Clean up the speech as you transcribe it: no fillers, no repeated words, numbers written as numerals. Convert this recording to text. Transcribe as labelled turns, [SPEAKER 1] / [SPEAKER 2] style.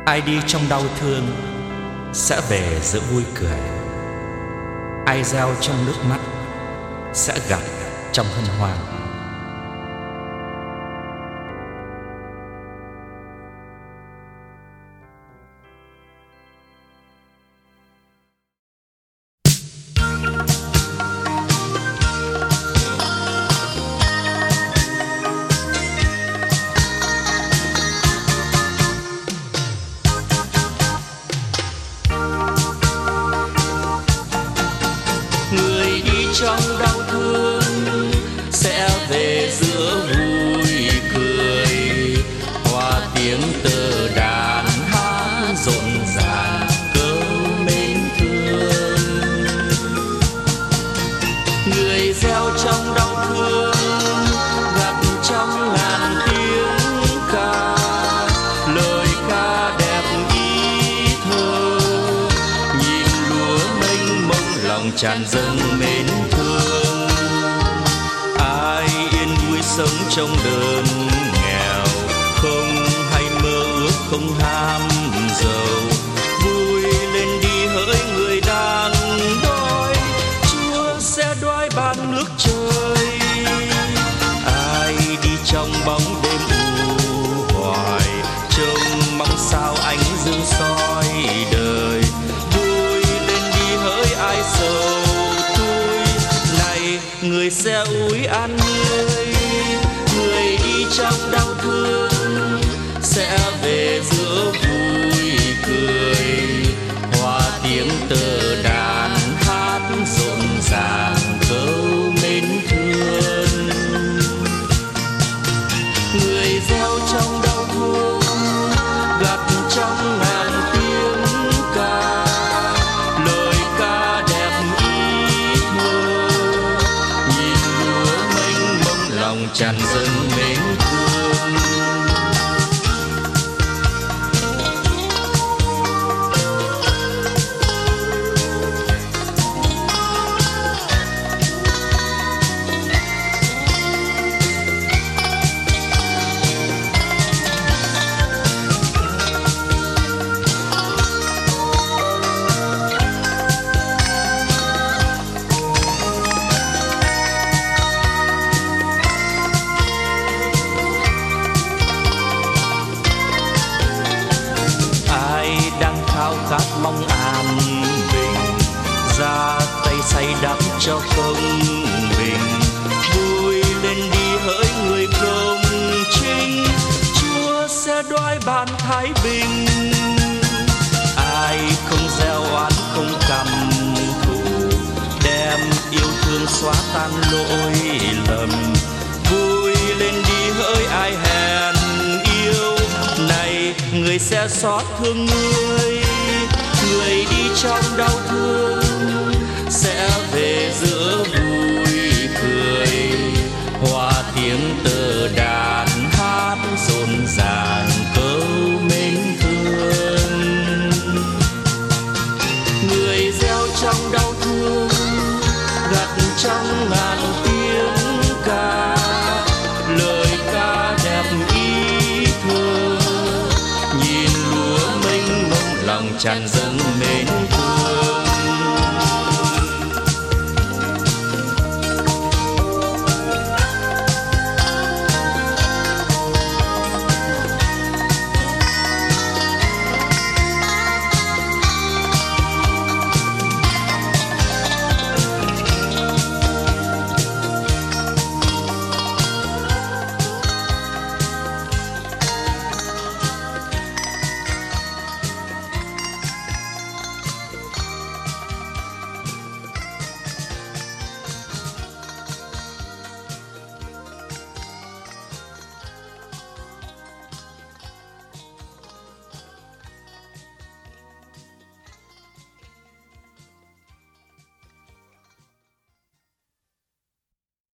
[SPEAKER 1] Ai đi trong đau thương sẽ về giữa vui cười. Ai gieo trong nước mắt sẽ gặp trong hân hoan.
[SPEAKER 2] Người đi trong đau thương sẽ về giữa vui cười, hòa tiếng tơ đàn hát rộn ràng câu mến thương. Người gieo trong đau thương gặt trong ngàn tiếng ca, lời ca đẹp ý thơ, nhìn lúa mênh mông lòng tràn dâng mến thương. Ai yên vui sống trong đớn nghèo, không hay mơ ước không ham giàu, vui lên đi hỡi người đang đói, Chúa sẽ đoái ban nước trời. Ai đi trong bóng đêm u hoài, trông mong sao ánh dương soi đời, vui lên đi hỡi ai sầu thui, này người sẽ ủi an người. Người đi trong đau thương sẽ về giữa vui cười, hòa tiếng tơ đàn hát rộn ràng câu mến thương. Người gieo trong đau thương gặt trong ngàn tiếng ca, lời ca đẹp ý thơ, nhìn lúa mênh mông lòng tràn dâng mến thương. Ai đang khao khát mong an bình, ra tay say đắm cho công bình, vui lên đi hỡi người công chính, Chúa sẽ đoái ban thái bình. Ai không gieo oán không căm thù, đem yêu thương xóa tan lỗi lầm, vui lên đi hỡi ai hèn yêu, này người sẽ xót thương người. Người đi trong đau thương sẽ về giữa vui